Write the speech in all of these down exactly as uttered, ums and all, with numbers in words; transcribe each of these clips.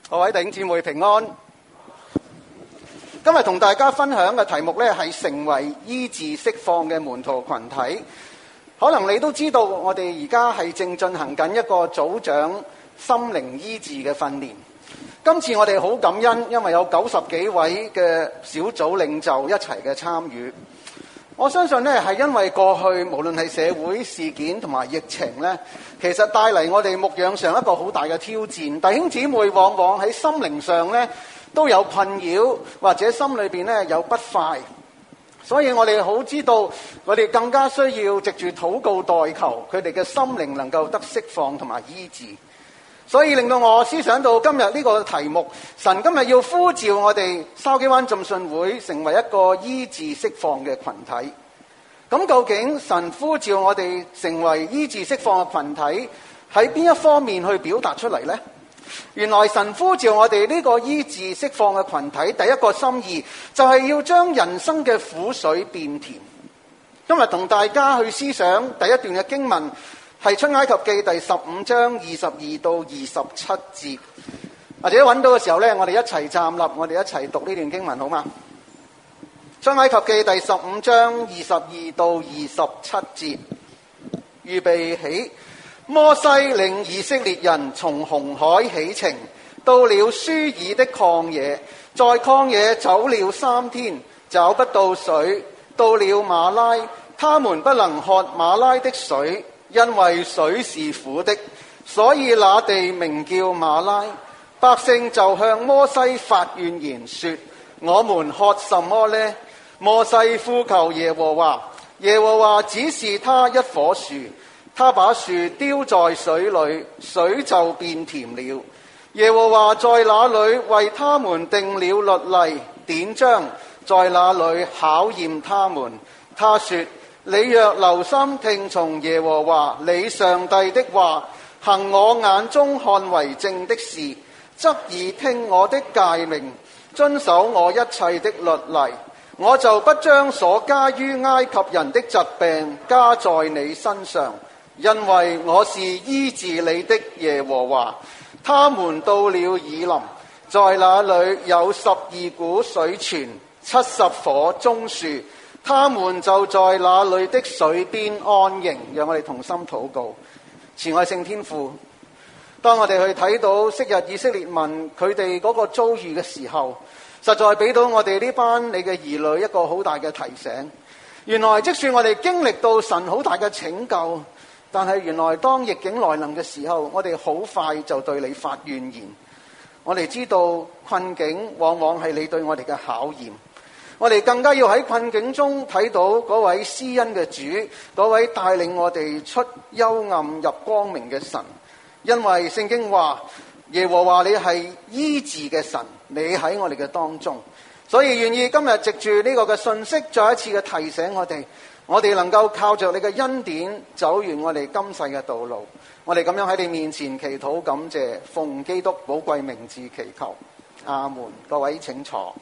各位弟兄姊妹平安。今日同大家分享嘅題目呢，係成為醫治釋放嘅門徒群體。可能你都知道，我哋而家係正進行緊一個組長心靈醫治嘅訓練。今次我哋好感恩，因為有九十幾位嘅小組領袖一齊嘅參與。我相信呢，係因為過去無論係社會事件同埋疫情呢，其實帶嚟我哋牧養上一個好大嘅挑戰。弟兄姊妹往往喺心靈上呢都有困擾，或者心裏邊呢有不快，所以我哋好知道，我哋更加需要藉住禱告代求，佢哋嘅心靈能夠得釋放同埋醫治。所以令到我思想到今日呢個題目，神今日要呼召我哋筲箕灣浸信會成為一個醫治釋放嘅群體。咁究竟神呼召我哋成為醫治釋放嘅群體，喺邊一方面去表達出嚟呢？原來神呼召我哋呢個醫治釋放嘅群體，第一個心意就係要將人生嘅苦水變甜。今日同大家去思想第一段嘅經文，係出埃及記第十五章二十二到二十七節，或者揾到嘅時候呢，我哋一齊站立，我哋一齊讀呢段經文好嗎？出埃及記第十五章二十二到二十七節，預備起。摩西領以色列人從紅海起程，到了舒爾的曠野，在曠野走了三天，找不到水。到了馬拉，他們不能喝馬拉的水，因為水是苦的，所以那地名叫馬拉。百姓就向摩西發怨言說：我們喝什麼呢？摩西呼求耶和華，耶和華指示他一棵樹，他把樹丟在水裏，水就變甜了。耶和華在那裏為他們定了律例典章，在那裏考驗他們。他說：你若留心聽從耶和華你上帝的話，行我眼中看為正的事，側耳聽我的誡命，遵守我一切的律例，我就不將所加於埃及人的疾病加在你身上，因為我是醫治你的耶和華。他們到了以琳，在那裏有十二股水泉，七十棵棕樹，他們就在那裏的水邊安營。讓我哋同心禱告。慈愛聖天父，當我哋去睇到昔日以色列民佢哋嗰個遭遇嘅時候，實在俾到我哋呢班你嘅兒女一個好大嘅提醒。原來即使我哋經歷到神好大嘅拯救，但係原來當逆境來臨嘅時候，我哋好快就對你發怨言。我哋知道困境往往係你對我哋嘅考驗，我哋更加要喺困境中睇到嗰位施恩嘅主，嗰位帶領我哋出幽暗入光明嘅神。因為聖經話耶和華你係醫治嘅神，你喺我哋嘅當中，所以願意今日藉住呢個嘅信息，再一次嘅提醒我哋，我哋能夠靠着你嘅恩典走完我哋今世嘅道路。我哋咁樣喺你面前祈禱感謝，奉基督寶貴名字祈求，阿門。各位請坐。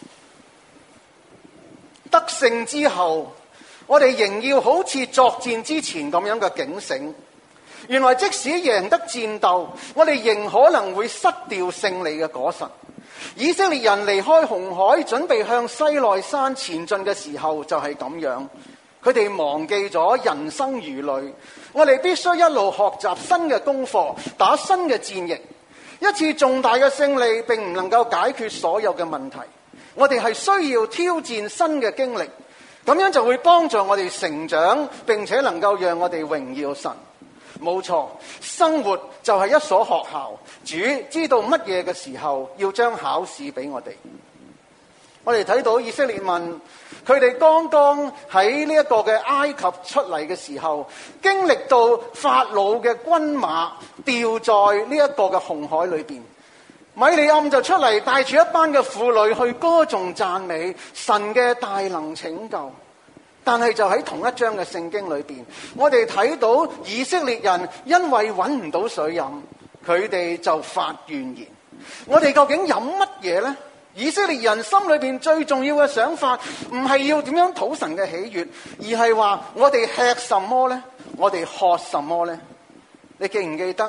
得勝之後，我哋仍要好似作戰之前咁樣嘅警醒。原來即使贏得戰鬥，我哋仍可能會失掉勝利嘅果實。以色列人離開紅海，準備向西奈山前進嘅時候就係咁樣，佢哋忘記咗人生如旅。我哋必須一路學習新嘅功課，打新嘅戰役。一次重大嘅勝利並唔能夠解決所有嘅問題，我哋係需要挑戰新嘅經歷，咁樣就會幫助我哋成長，並且能夠讓我哋榮耀神。冇錯，生活就係一所學校，主知道乜嘢嘅時候要將考試俾我哋。我哋睇到以色列民，佢哋剛剛喺呢一個嘅埃及出嚟嘅時候，經歷到法老嘅軍馬掉在呢一個嘅紅海裏邊，米利暗就出嚟帶住一班嘅婦女去歌頌讚美神嘅大能拯救。但係就喺同一章嘅聖經裏邊，我哋睇到以色列人因為揾唔到水飲，佢哋就發怨言。我哋究竟飲乜嘢呢？以色列人心裏邊最重要嘅想法唔係要點樣討神嘅喜悅，而係話我哋吃什麼呢？我哋喝什麼呢？你記唔記得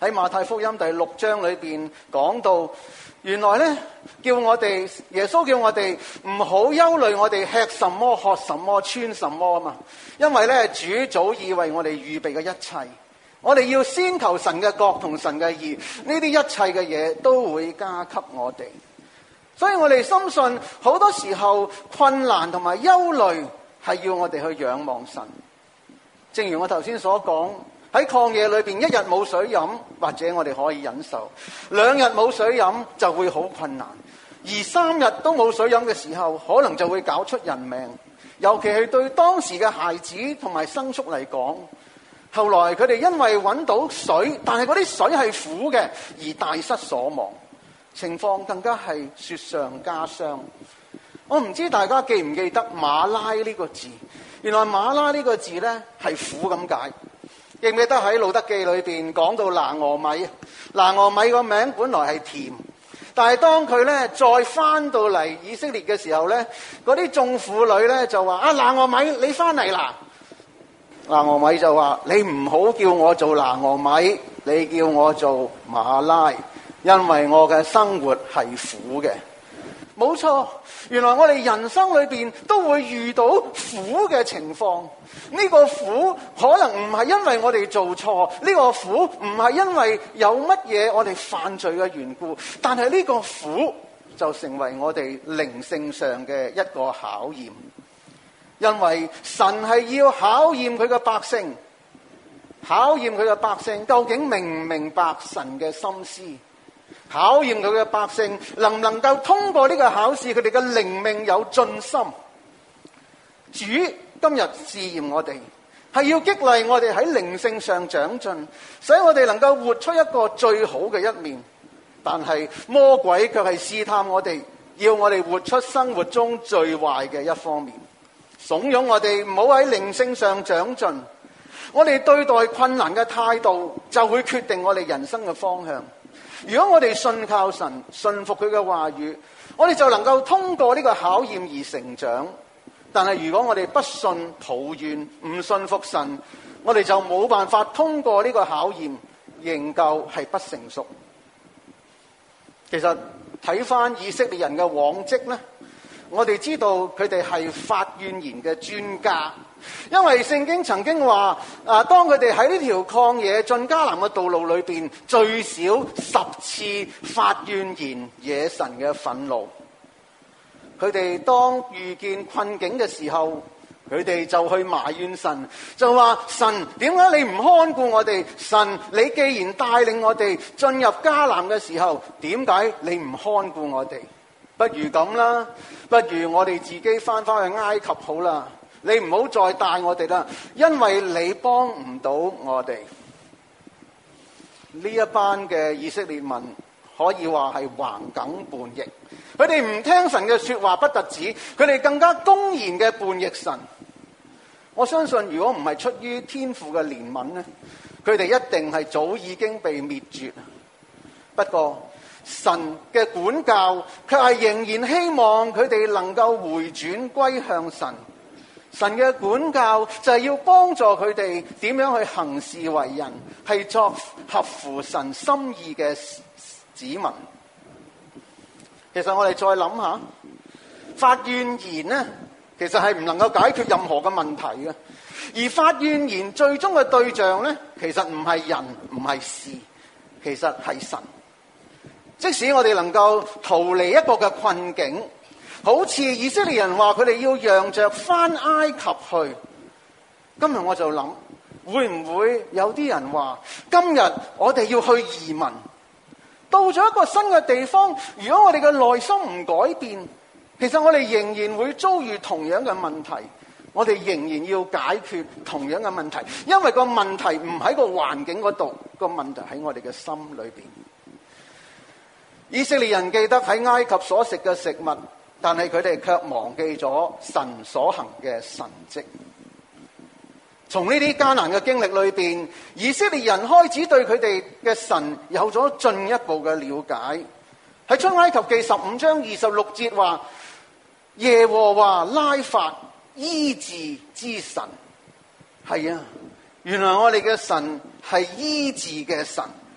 喺馬太福音第六章裏邊講到，原來咧叫我哋耶穌叫我哋唔好憂慮我哋吃什麼、喝什麼、穿什麼啊嘛，因為咧主早已為我哋預備嘅一切，我哋要先求神嘅國同神嘅義，呢啲一切嘅嘢都會加給我哋。所以我哋深信好多時候困難同埋憂慮係要我哋去仰望神。正如我頭先所講，喺曠野裏邊一日冇水飲，或者我哋可以忍受；兩日冇水飲就會好困難，而三日都冇水飲嘅時候，可能就會搞出人命。尤其係對當時嘅孩子同埋牲畜嚟講，後來佢哋因為揾到水，但係嗰啲水係苦嘅，而大失所望，情況更加係雪上加霜。我唔知大家記唔記得馬拉呢個字？原來馬拉呢個字呢係苦咁解。記唔記得喺路德記裏邊講到拿俄米？拿俄米個名本來係甜，但係當佢呢再翻到嚟以色列嘅時候呢，嗰啲眾婦女呢就話：啊，拿俄米你翻嚟啦！拿俄米就話：你唔好叫我做拿俄米，你叫我做馬拉，因為我嘅生活係苦嘅。冇錯，原來我哋人生裏邊都會遇到苦嘅情況。呢個苦可能唔係因為我哋做錯，呢個苦唔係因為有乜嘢我哋犯罪嘅緣故，但係呢個苦就成為我哋靈性上嘅一個考驗。因為神係要考驗佢嘅百姓，考驗佢嘅百姓究竟明唔明白神嘅心思，考驗佢嘅百姓能唔能夠通過呢個考試，佢哋嘅靈命有進心。主今日試驗我哋，係要激勵我哋喺靈性上長進，使我哋能夠活出一個最好嘅一面。但係魔鬼卻係試探我哋，要我哋活出生活中最壞嘅一方面，慫恿我哋唔好喺靈性上長進。我哋對待困難嘅態度就會決定我哋人生嘅方向。如果我哋信靠神，信服佢嘅話語，我哋就能夠通過呢個考驗而成長。但係如果我哋不信、抱怨、唔信服神，我哋就冇辦法通過呢個考驗，仍舊係不成熟。其實睇翻以色列人嘅往績呢，我哋知道佢哋係發怨言嘅專家。因為聖經曾經話，啊，當佢哋喺呢條曠野進迦南嘅道路裏邊，最少十次發怨言，惹神嘅憤怒。佢哋當遇見困境嘅時候，佢哋就去埋怨神，就話：神，點解你唔看顧我哋？神，你既然帶領我哋進入迦南嘅時候，點解你唔看顧我哋？不如咁啦，不如我哋自己翻返去埃及好啦。你唔好再帶我哋啦，因為你幫唔到我哋。呢一班嘅以色列民可以話係橫梗叛逆，佢哋唔聽神嘅說話，不特止，佢哋更加公然嘅叛逆神。我相信如果唔係出於天父嘅憐憫呢，佢哋一定係早已經被滅絕。不過神嘅管教卻係仍然希望佢哋能夠回轉歸向神。神嘅管教就係要幫助佢哋點樣去行事為人，係作合乎神心意嘅子民。其實我哋再諗下，發怨言呢，其實係唔能夠解決任何嘅問題嘅。而發怨言最終嘅對象呢，其實唔係人，唔係事，其實係神。即使我哋能夠逃離一個嘅困境，好似以色列人話佢哋要讓着返埃及去，今日我就諗，會唔會有啲人話今日我哋要去移民，到咗一個新嘅地方，如果我哋嘅內心唔改變，其實我哋仍然會遭遇同樣嘅問題，我哋仍然要解決同樣嘅問題，因為個問題唔喺個環境嗰度，個問題喺我哋嘅心裏邊。以色列人記得喺埃及所食嘅食物，但係佢哋卻忘記咗神所行嘅神蹟。從呢啲艱難嘅經歷裏邊，以色列人開始對佢哋嘅神有咗進一步嘅了解。喺出埃及記十五章二十六節話：耶和華拉法，醫治之神。係啊，原來我哋嘅神係醫治嘅神，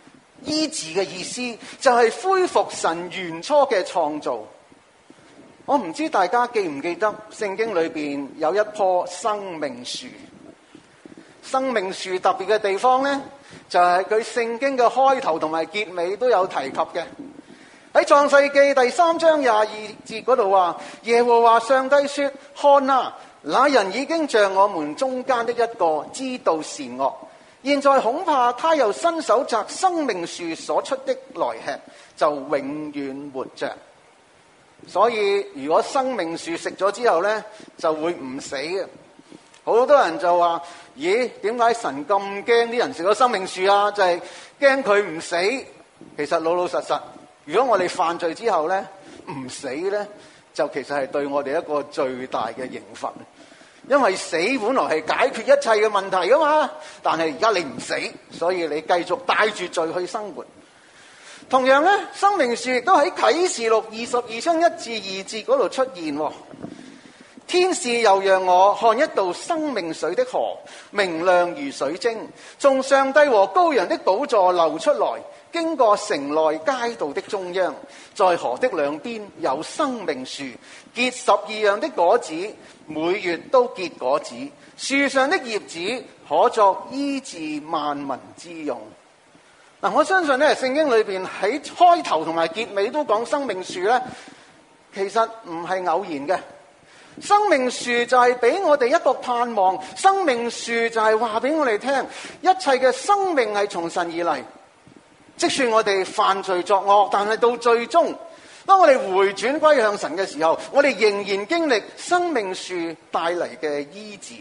醫治嘅意思就係恢復神原初嘅創造。我唔知大家記唔記得聖經裏邊有一棵生命樹。生命樹特別嘅地方呢，就係佢聖經嘅開頭同埋結尾都有提及嘅。喺創世記第三章廿二節嗰度話，耶和華上帝說：看啊，那人已經像我們中間的一個，知道善惡。現在恐怕他又伸手摘生命樹所出的來吃，就永遠活着。所以如果生命樹食咗之後呢，就會唔死嘅。好多人就話：咦，點解神咁驚啲人食咗生命樹啊？就係驚佢唔死。其實老老實實，如果我哋犯罪之後呢，唔死呢，就其實係對我哋一個最大嘅刑罰。因為死本來係解決一切嘅問題噶嘛，但係而家你唔死，所以你繼續帶住罪去生活。同樣咧，生命樹亦都喺啟示錄二十二章一至二節嗰度出現。天使又讓我看一道生命水的河，明亮如水晶，從上帝和羔羊的寶座流出來，經過城內街道的中央，在河的兩邊有生命樹，結十二樣的果子，每月都結果子。樹上的葉子可作醫治萬民之用。嗱，我相信咧，聖經裏邊喺開頭同埋結尾都講生命樹咧，其實唔係偶然嘅。生命樹就係俾我哋一個盼望，生命樹就係話俾我哋聽，一切嘅生命係從神而嚟。即使我哋犯罪作惡，但係到最終，當我哋回轉歸向神嘅時候，我哋仍然經歷生命樹帶嚟嘅醫治。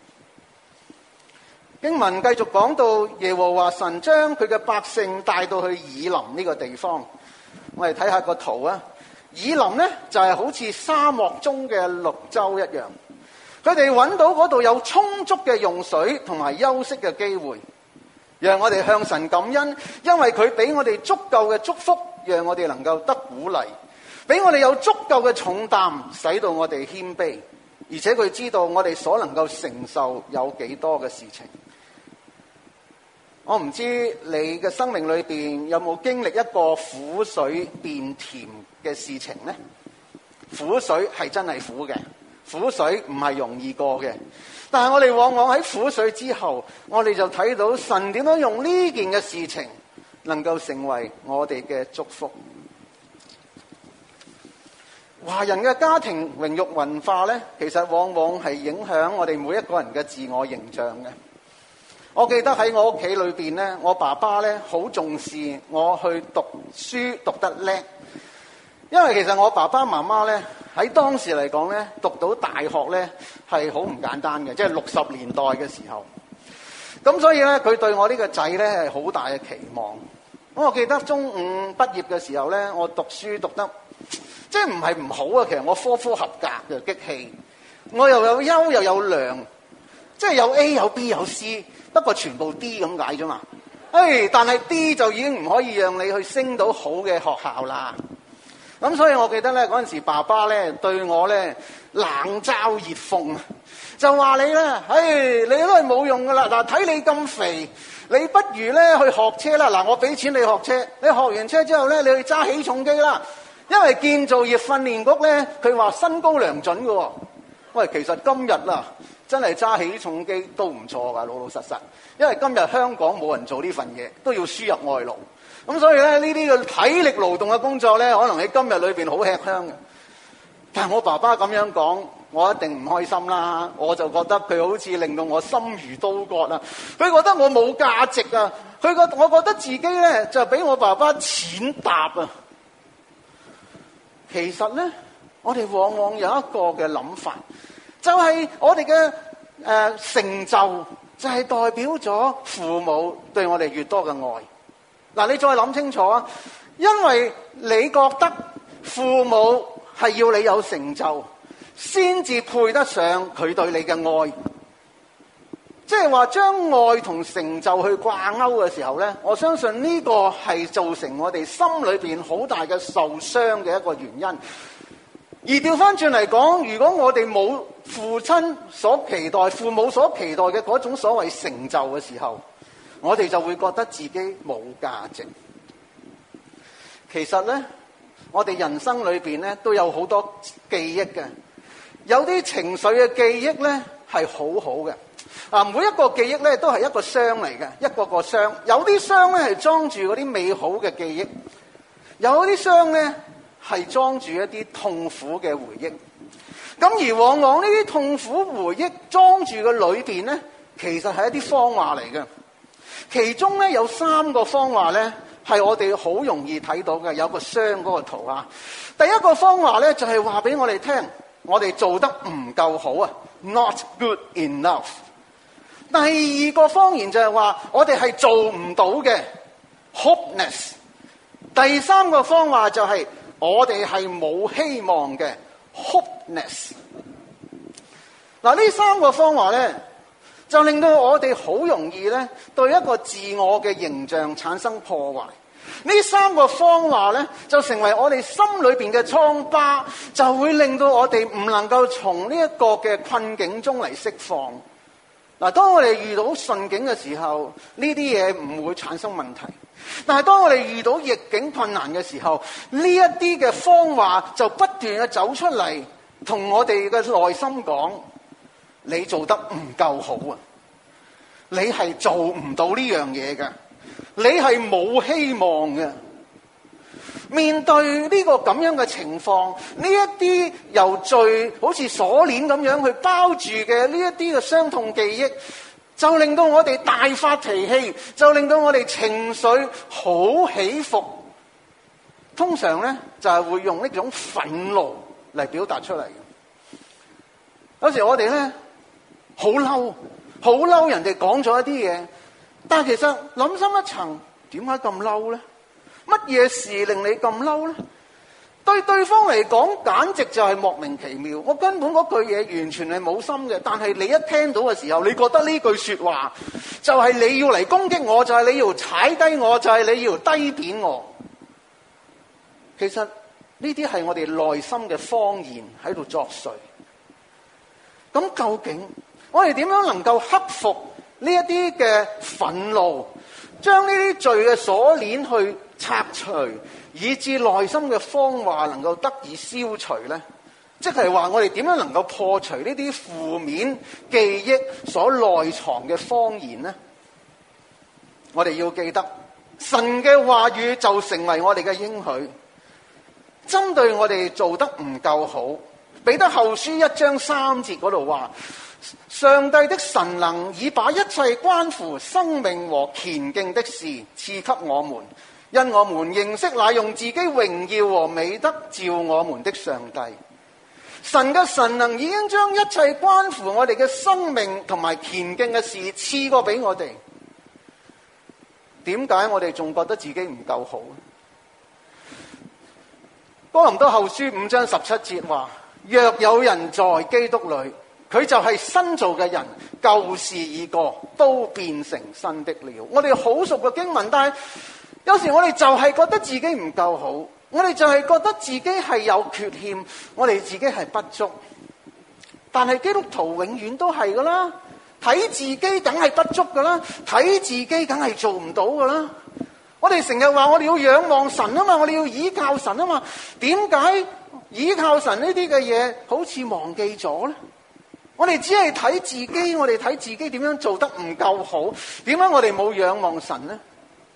經文繼續講到耶和華神將佢嘅百姓帶到去以林呢個地方。我哋睇下個圖啊。以林呢，就係好似沙漠中嘅綠洲一樣，佢哋揾到嗰度有充足嘅用水同埋休息嘅機會，讓我哋向神感恩，因為佢俾我哋足夠嘅祝福，讓我哋能夠得鼓勵，俾我哋有足夠嘅重擔，使到我哋謙卑，而且佢知道我哋所能夠承受有幾多嘅事情。我唔知你嘅生命裏邊有冇經歷一個苦水變甜嘅事情呢？苦水係真係苦嘅，苦水唔係容易過嘅。但係我哋往往喺苦水之後，我哋就睇到神點樣用呢件嘅事情能夠成為我哋嘅祝福。華人嘅家庭榮辱文化呢，其實往往係影響我哋每一個人嘅自我形象嘅。我記得喺我屋企裏邊咧，我爸爸咧好重視我去讀書讀得叻，因為其實我爸爸媽媽咧喺當時嚟講咧，讀到大學咧係好唔簡單嘅，即係六十年代嘅時候。咁所以咧，佢對我呢個仔咧係好大嘅期望。咁我記得中五畢業嘅時候咧，我讀書讀得即係唔係唔好啊，其實我科科合格嘅激氣，我又有優又有良，即係有 A 有 B 有 C。不過全部 D 咁解啫嘛，誒，但係 D 就已經唔可以讓你去升到好嘅學校啦。咁所以我記得咧，嗰陣時爸爸咧對我咧冷嘲熱諷，就話你咧，誒，你都係冇用噶啦。嗱，睇你咁肥，你不如咧去學車啦。嗱，我俾錢你學車，你學完車之後咧，你去揸起重機啦。因為建造業訓練局咧，佢話身高量準噶喎。喂，其實今日啦，真係揸起重機都唔錯噶，老老實實。因為今日香港冇人做呢份嘢，都要輸入外勞。咁所以咧，呢啲嘅體力勞動嘅工作咧，可能喺今日裏邊好吃香嘅。但係我爸爸咁樣講，我一定唔開心啦。我就覺得佢好似令到我心如刀割啦。佢覺得我冇價值啊。佢覺我覺得自己咧就俾我爸爸踐踏啊。其實咧，我哋往往有一個嘅諗法，就係我哋嘅誒成就就係代表咗父母對我哋越多嘅愛。嗱，你再諗清楚啊，因為你覺得父母係要你有成就，先至配得上佢對你嘅愛。即係話將愛同成就去掛鈎嘅時候咧，我相信呢個係造成我哋心裏邊好大嘅受傷嘅一個原因。而調翻轉嚟講，如果我哋冇父親所期待、父母所期待嘅嗰種所謂成就嘅時候，我哋就會覺得自己冇價值。 其實咧，我哋人生裏邊咧都有好多記憶嘅，有啲情緒嘅記憶咧係好好嘅。啊，每一個記憶咧都係一個箱嚟嘅，一個個箱。有啲箱咧係裝住嗰啲美好嘅記憶，有啲箱咧係裝住一啲痛苦嘅回憶。咁而往往呢啲痛苦回憶裝住嘅裏邊咧，其實係一啲謊話嚟嘅。其中咧有三個謊話咧係我哋好容易睇到嘅，有個箱嗰個圖啊。第一個謊話咧就係話俾我哋聽，我哋做得唔夠好啊 ，not good enough。第二個謊言就係話我哋係做唔到嘅 ，hopeless。第三個謊話就係我哋係冇希望嘅 hopeless。嗱，呢三個謊話咧，就令到我哋好容易咧對一個自我嘅形象產生破壞。呢三個謊話咧，就成為我哋心裏邊嘅瘡疤，就會令到我哋唔能夠從呢一個嘅困境中嚟釋放。嗱，當我哋遇到順境嘅時候，呢啲嘢唔會產生問題。但係當我哋遇到逆境困難嘅時候，呢一啲嘅謊話就不斷嘅走出嚟，同我哋嘅內心講：你做得唔夠好啊！你係做唔到呢樣嘢嘅，你係冇希望嘅。面對呢個咁樣嘅情況，呢一啲由罪好似鎖鏈咁樣去包住嘅呢一啲嘅傷痛記憶，就令到我哋大發脾氣，就令到我哋情緒好起伏。通常咧就係會用呢種憤怒嚟表達出嚟嘅。有時我哋咧好嬲，好嬲人哋講咗一啲嘢，但係其實諗深一層，點解咁嬲咧？乜嘢事令你咁嬲咧？對對方嚟講，簡直就係莫名其妙。我根本嗰句嘢完全係冇心嘅，但係你一聽到嘅時候，你覺得呢句說話就係你要嚟攻擊我，就係你要踩低我，就係你要低扁我。其實呢啲係我哋內心嘅謊言喺度作祟。咁究竟我哋點樣能夠克服呢一啲嘅憤怒，將呢啲罪嘅鎖鏈去拆除，以致內心嘅謊話能夠得以消除呢？即係話我哋點樣能夠破除呢啲負面記憶所內藏嘅謊言呢？我哋要記得，神嘅話語就成為我哋嘅應許，針對我哋做得唔夠好。彼得後書一章三節嗰度話：上帝的神能已把一切關乎生命和虔敬的事賜給我們，因我們認識那用自己榮耀和美德召我們的上帝。神嘅神能已經將一切關乎我哋嘅生命同埋虔敬嘅事賜過俾我哋。點解我哋仲覺得自己唔夠好？哥林多後書五章十七節話：若有人在基督裏，佢就係新造嘅人，舊事已過，都變成新的了。我哋好熟嘅經文，但係有時我哋就係覺得自己唔夠好，我哋就係覺得自己係有缺陷，我哋自己係不足。但係基督徒永遠都係噶啦，睇自己梗係不足噶啦，睇自己梗係做唔到噶啦。我哋成日話我哋要仰望神啊嘛，我哋要倚靠神啊嘛。點解倚靠神呢啲嘅嘢好似忘記咗咧？我哋只係睇自己，我哋睇自己點樣做得唔夠好，點解我哋冇仰望神呢？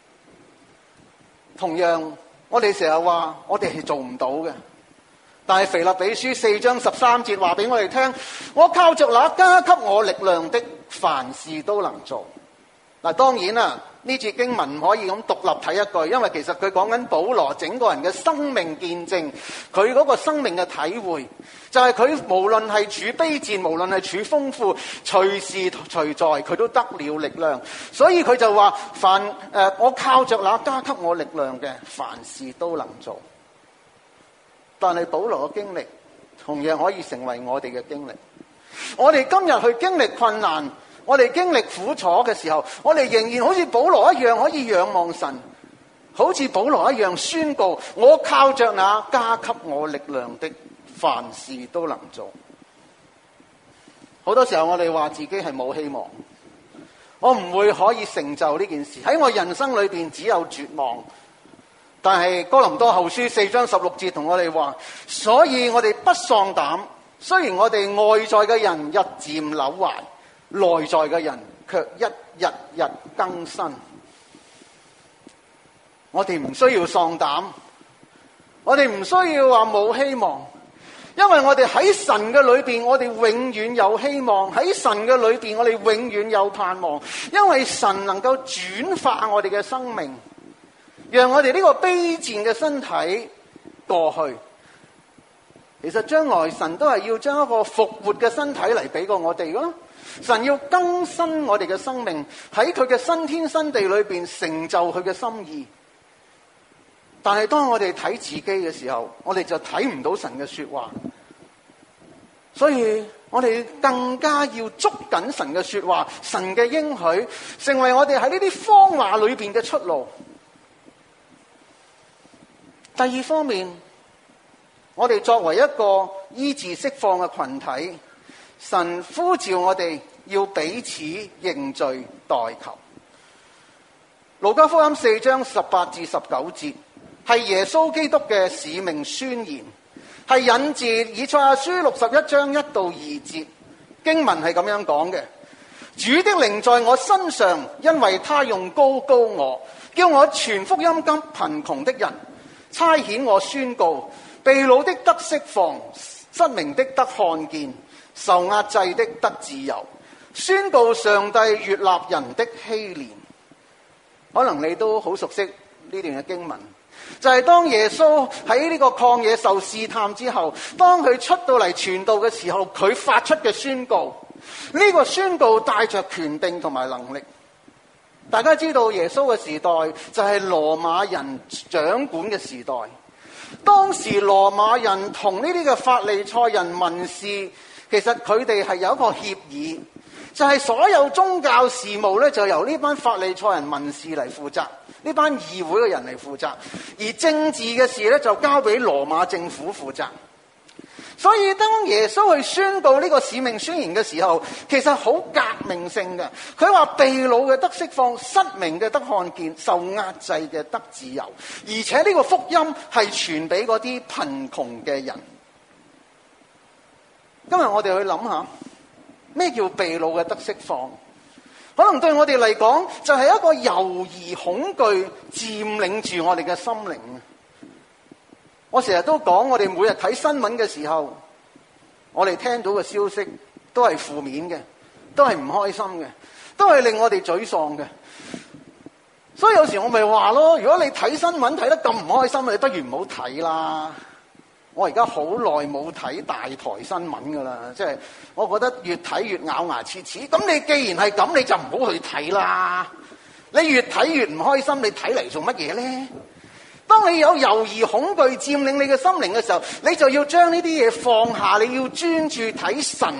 同樣，我哋成日話我哋係做唔到嘅，但係腓立比書四章十三節話俾我哋聽：我靠着那加給我力量的，凡事都能做。嗱，當然啦，呢節經文唔可以咁獨立睇一句，因為其實佢講緊保羅整個人嘅生命見證，佢嗰個生命嘅體會，就係佢無論係處卑賤，無論係處豐富，隨時隨在佢都得了力量。所以佢就話：凡誒、呃，我靠着那加給我力量嘅，凡事都能做。但係保羅嘅經歷同樣可以成為我哋嘅經歷。我哋今日去經歷困難，我哋經歷苦楚嘅時候，我哋仍然好似保羅一樣可以仰望神，好似保羅一樣宣告：我靠着那加給我力量的，凡事都能做。好多時候我哋話自己係冇希望，我唔會可以成就呢件事，喺我人生裏邊只有絕望。 但係哥林多後書四章十六節同我哋話，所以我哋不喪膽，雖然我哋外在嘅人日漸朽壞，內在嘅人卻一日日更新。我哋唔需要喪膽，我哋唔需要話冇希望，因為我哋喺神嘅裏邊，我哋永遠有希望。喺神嘅裏邊，我哋永遠有盼望，因為神能夠轉化我哋嘅生命，讓我哋呢個卑賤嘅身體過去。其實將來神都係要將一個復活嘅身體嚟俾過我哋噶，神要更新我哋嘅生命，喺佢嘅新天新地裏邊成就佢嘅心意。但係當我哋睇自己嘅時候，我哋就睇唔到神嘅說話，所以我哋更加要捉緊神嘅說話，神嘅應許，成為我哋喺呢啲謊話裏邊嘅出路。第二方面，我哋作為一個醫治釋放嘅群體，神呼召我哋要彼此認罪代求。路加福音四章十八至十九節係耶穌基督嘅使命宣言，係引自以賽亞書六十一章一到二節。經文係咁樣講嘅：主的靈在我身上，因為他用膏膏我，叫我傳福音給貧窮的人，差遣我宣告被擄的得釋放，失明的得看見，受壓制的得自由，宣告上帝悅納人的禧年。可能你都好熟悉呢段嘅經文，就係、是、當耶穌喺呢個曠野受試探之後，當佢出到嚟傳道嘅時候，佢發出嘅宣告。呢、這個宣告帶着權柄同埋能力。大家知道耶穌嘅時代就係羅馬人掌管嘅時代。當時羅馬人同呢啲嘅法利賽人文士，其實佢哋係有一個協議，就係、是、所有宗教事務咧就由呢班法利賽人文士嚟負責，呢班議會嘅人嚟負責，而政治嘅事咧就交俾羅馬政府負責。所以當耶穌去宣告呢個使命宣言嘅時候，其實好革命性嘅。佢話被擄嘅得釋放，失明嘅得看見，受壓制嘅得自由，而且呢個福音係傳俾嗰啲貧窮嘅人。今日我哋去諗下咩叫被擄嘅得釋放？可能對我哋嚟講就係一個猶疑恐懼佔領住我哋嘅心靈。我成日都講，我哋每日睇新聞嘅時候，我哋聽到嘅消息都係負面嘅，都係唔開心嘅，都係令我哋沮喪嘅。所以有時我咪話咯，如果你睇新聞睇得咁唔開心，你不如唔好睇啦。我而家好耐冇睇大台新聞噶啦，即係我覺得越睇越咬牙切齒。咁你既然係咁，你就唔好去睇啦。你越睇越唔開心，你睇嚟做乜嘢咧？當你有猶豫恐懼佔領你嘅心靈嘅時候，你就要將呢啲嘢放下，你要專注睇神。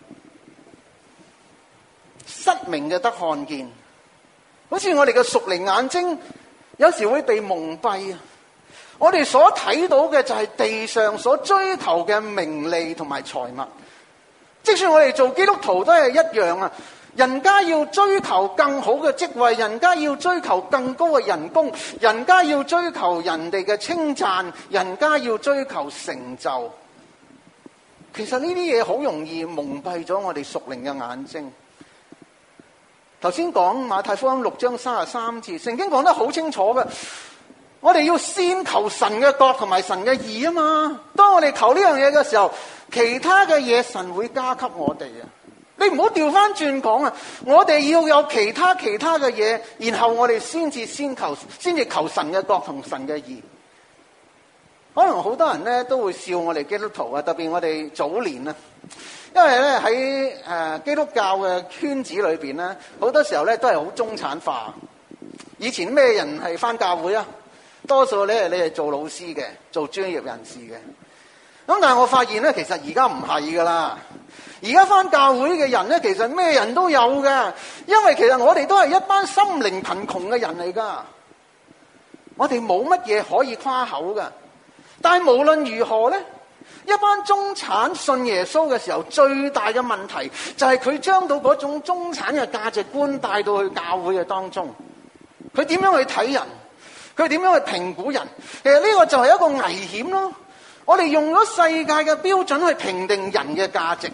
失明嘅得看見，好似我哋嘅屬靈眼睛有時會被蒙蔽啊！我哋所睇到嘅就係地上所追求嘅名利同埋財物。即使我哋做基督徒都係一樣啊！人家要追求更好嘅職位，人家要追求更高嘅人工，人家要追求人哋嘅稱讚，人家要追求成就。其實呢啲嘢好容易蒙蔽咗我哋屬靈嘅眼睛。頭先講馬太福音六章三十三節，聖經講得好清楚嘅，我哋要先求神嘅國同埋神嘅義啊嘛。當我哋求呢樣嘢嘅時候，其他嘅嘢神會加給我哋啊。你唔好調翻轉講啊！我哋要有其他其他嘅嘢，然後我哋先至先求，先至求神嘅國同神嘅義。可能好多人咧都會笑我哋基督徒啊，特別我哋早年啊，因為咧喺誒基督教嘅圈子裏邊咧，好多時候咧都係好中產化。以前咩人係翻教會啊？多數咧你係做老師嘅，做專業人士嘅。咁但係我發現咧，其實而家唔係噶啦。而家翻教會嘅人咧，其實咩人都有嘅，因為其實我哋都係一班心靈貧窮嘅人嚟噶，我哋冇乜嘢可以誇口噶。但係無論如何咧，一班中產信耶穌嘅時候，最大嘅問題就係佢將到嗰種中產嘅價值觀帶到去教會嘅當中。佢點樣去睇人？佢佢點樣去評估人？其實呢個就係一個危險咯。我哋用咗世界嘅標準去評定人嘅價值，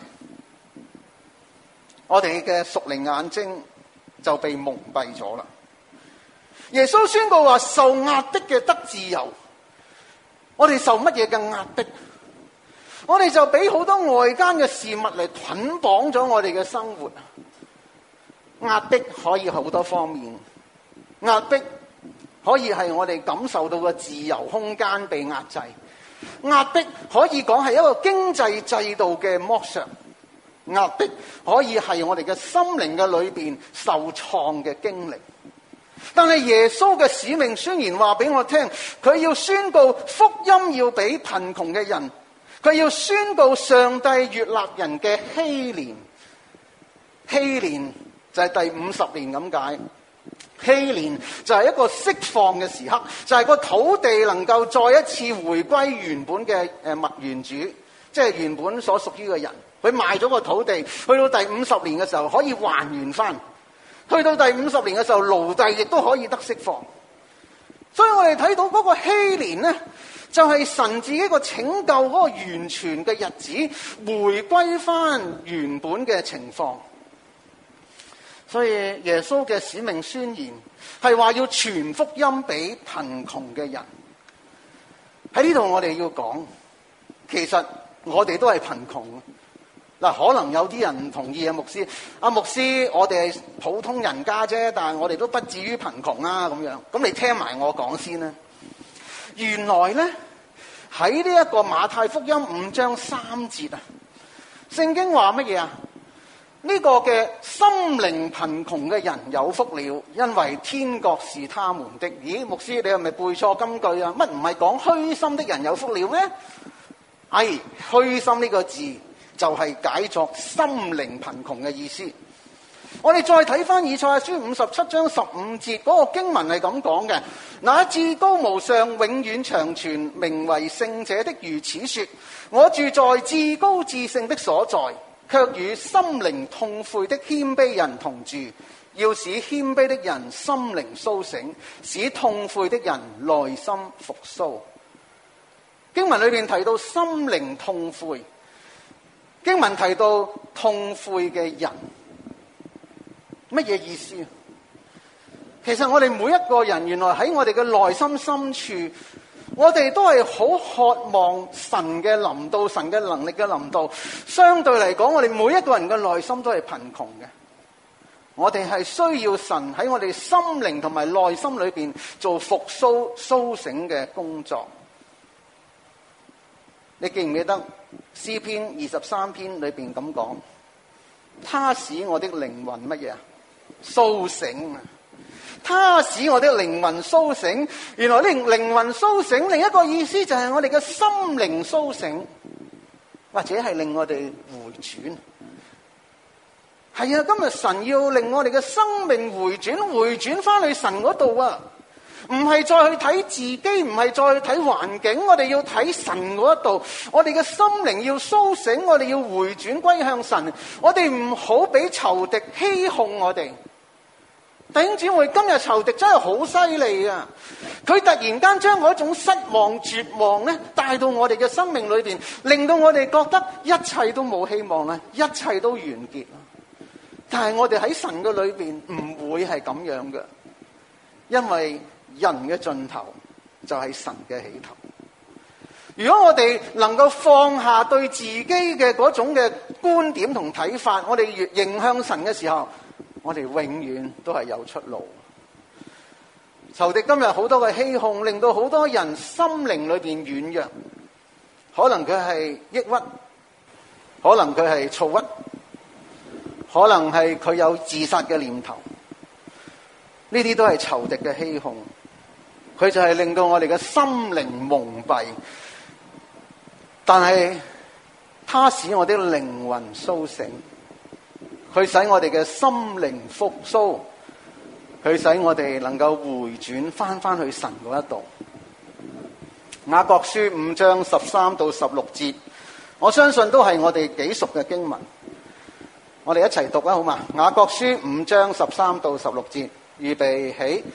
我哋嘅屬靈眼睛就被蒙蔽咗啦。耶穌宣告話，受壓迫嘅得自由。我哋受乜嘢嘅壓迫？我哋就俾好多外間嘅事物嚟捆綁咗我哋嘅生活。壓迫可以好多方面，壓迫可以係我哋感受到嘅自由空間被壓制，壓迫可以講係一個經濟制度嘅剝削，壓迫可以係我哋嘅心靈嘅裏邊受創嘅經歷。但係耶穌嘅使命宣言話俾我聽，佢要宣告福音要俾貧窮嘅人，佢要宣告上帝悅納人嘅禧年。禧年就係第五十年咁解，禧年就係一個釋放嘅時刻，就係個土地能夠再一次回歸原本嘅誒物原主，即係原本所屬於嘅人。佢賣咗個土地，去到第五十年嘅時候可以還原翻，去到第五十年嘅時候奴隸亦都可以得釋放。所以我哋睇到嗰個禧年呢，就係神自己個拯救嗰個完全嘅日子，回歸翻原本嘅情況。所以耶穌嘅使命宣言係話要傳福音俾貧窮嘅人。喺呢度我哋要講，其實我哋都係貧窮。嗱，可能有啲人唔同意啊，牧師，阿牧師，我哋係普通人家啫，但係我哋都不至於貧窮啊，咁樣。咁你聽埋我講先啦。原來咧喺呢一個馬太福音五章三節啊，聖經話乜嘢啊？呢個嘅心靈貧窮嘅人有福了，因為天國是他們的。咦，牧師，你係咪背錯金句啊？乜唔係講虛心的人有福了咩？係，虛心呢個字就係解作心靈貧窮嘅意思。我哋再睇翻以賽亞書五十七章十五節嗰個經文係咁講嘅：那至高無上、永遠長存、名為聖者的如此說，我住在至高至聖的所在，卻與心靈痛悔的謙卑人同住，要使謙卑的人心靈甦醒，使痛悔的人內心復甦。經文裏面提到心靈痛悔，經文提到痛悔嘅人，乜嘢意思？其實我哋每一個人原來喺我哋嘅內心深處，我哋都係好渴望神嘅臨到，神嘅能力嘅臨到。相對嚟講，我哋每一個人嘅內心都係貧窮嘅。我哋係需要神喺我哋心靈同埋內心裏邊做復甦甦醒嘅工作。你記唔記得詩篇二十三篇裏邊咁講？他使我的靈魂乜嘢啊？甦醒啊！他使我的靈魂甦醒。原來呢靈魂甦醒，另一個意思就係我哋嘅心靈甦醒，或者係令我哋回轉。係啊，今日神要令我哋嘅生命回轉，回轉翻去神嗰度啊！唔係再去睇自己，唔係再去睇環境，我哋要睇神嗰一度。我哋嘅心靈要甦醒，我哋要回轉歸向神。我哋唔好俾仇敵欺哄我哋。弟兄姊妹，今日仇敵真係好犀利啊！佢突然間將嗰種失望、絕望咧帶到我哋嘅生命裏邊，令到我哋覺得一切都冇希望啦，一切都完結啦。但係我哋喺神嘅裏邊唔會係咁樣嘅，因為人嘅盡頭就係神嘅起頭。如果我哋能夠放下對自己嘅嗰種嘅觀點同睇法，我哋越迎向神嘅時候，我哋永遠都係有出路。仇敵今日好多嘅欺哄，令到好多人心靈裏邊軟弱，可能佢係抑鬱，可能佢係躁鬱，可能係佢有自殺嘅念頭。呢啲都係仇敵嘅欺哄。佢就係令到我哋嘅心靈蒙蔽，但係他使我的靈魂甦醒，佢使我哋嘅心靈復甦，佢使我哋能夠回轉翻翻去神嗰一度。雅各書五章十三到十六節，我相信都係我哋幾熟嘅經文，我哋一齊讀啦，好嘛？雅各書五章十三到十六節，預備起。